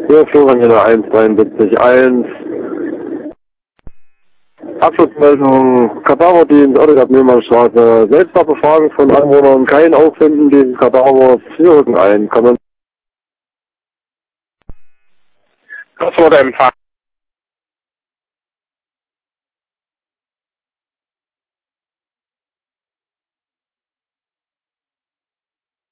Hier Florian in der 173.1. Abschlussmeldung, Kadaverdienst, Ottegard-Mühlmann-Straße. Selbst nach Befragen von Anwohnern kein Auffinden dieses Kadavers. Wir rücken ein. Das wurde Empfang.